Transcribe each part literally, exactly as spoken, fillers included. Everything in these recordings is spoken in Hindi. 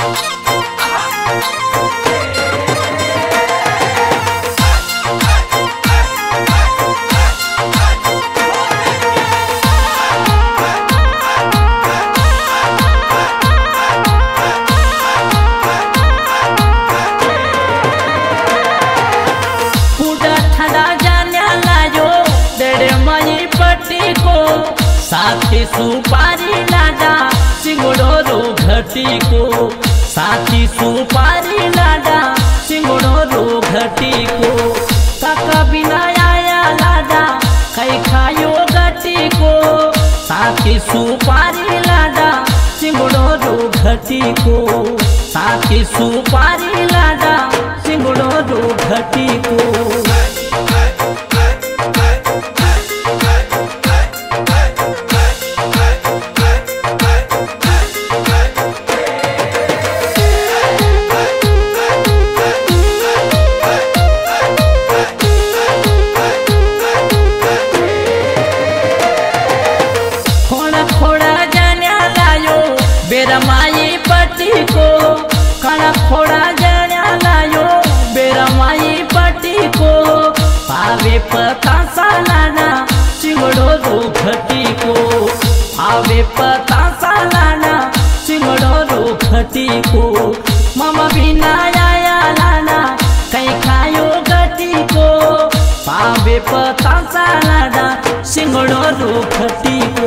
साथी सुपारी लाडा सिंगड़ो रो घटी को, साथी सुपारी लाडा सिंगड़ो रो घटी को। काका बिना आया लाडा कई खायो घटी को, साथी सुपारी लाडा सिंगड़ो रो घटी को, साथी सुपारी लाडा सिंगड़ो रो घटी को। बेरमाई पट्टी को कड़ा खोड़ा जड़ा लायो, बेरमाई पट्टी को पावे पता सालाना सिंगड़ो रो घटी को, पावे पता सालाना सिंगड़ो रो घटी को। मामा बिना आया लाना कहीं खायो घटी को, पावे पता सालाना सिंगड़ो रो घटी को।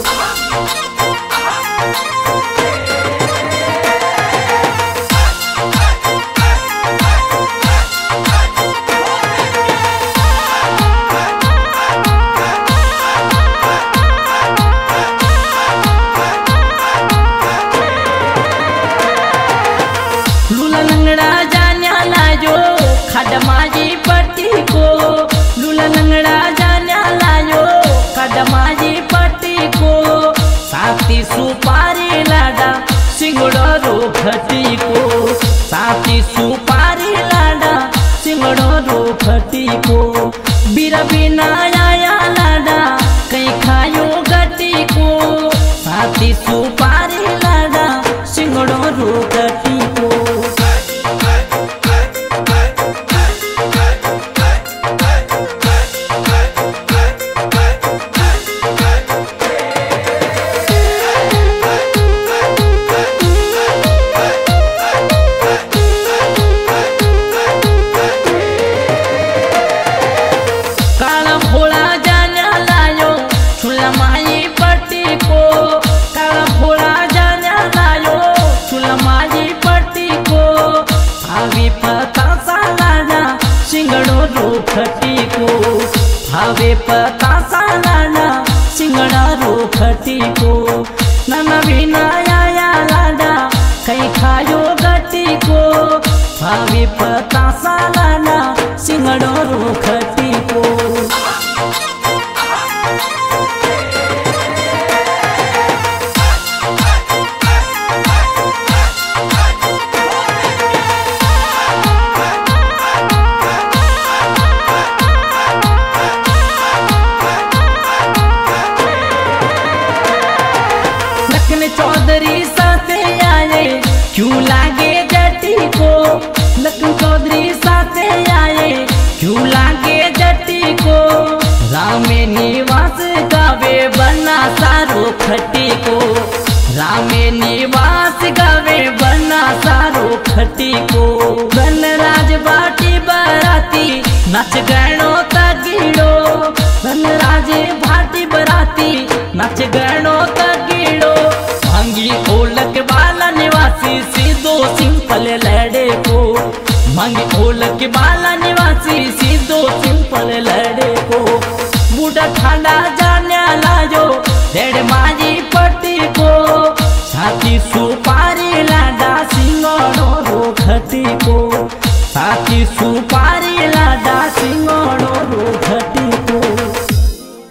खडमाजी पट्टी को लूला लंगड़ा जाना लायो, खडमाजी पट्टी को साथी सुपारी लाडा सिंगड़ो रो घटी को, साथी सुपारी लाडा सिंगड़ो रो घटी को। बीरा बिना आया लाडा कहीं खायो घटी को, साथी सुपारी लाडा सिंगड़ो रो घटी को। सिंगड़ो रो घटी को भावे पता सालाना सिंगड़ा रो घटी को। नाना बिना आया लाडा कहीं खायो घटी को, भावे पता सालाना सिंगड़ो रो घटी को। चौधरी साथे आए क्यों लागे जटी को, लखन चौधरी साथे आए क्यों लागे जटी को। रामे निवास गावे बना सारो खटी को, रामे निवास गावे बना सारो खटी को। धनराज बाटी बराती नाच गणो तगीड़ो, धनराज भाटी बराती नाच गणो तगीड़ो। मांगी ओलक बाला निवासी सीधो सिंपल लड़े को, मांगी ओलक बाला निवासी सीधो सिंपल लड़े को। बूढ़ा ठांडा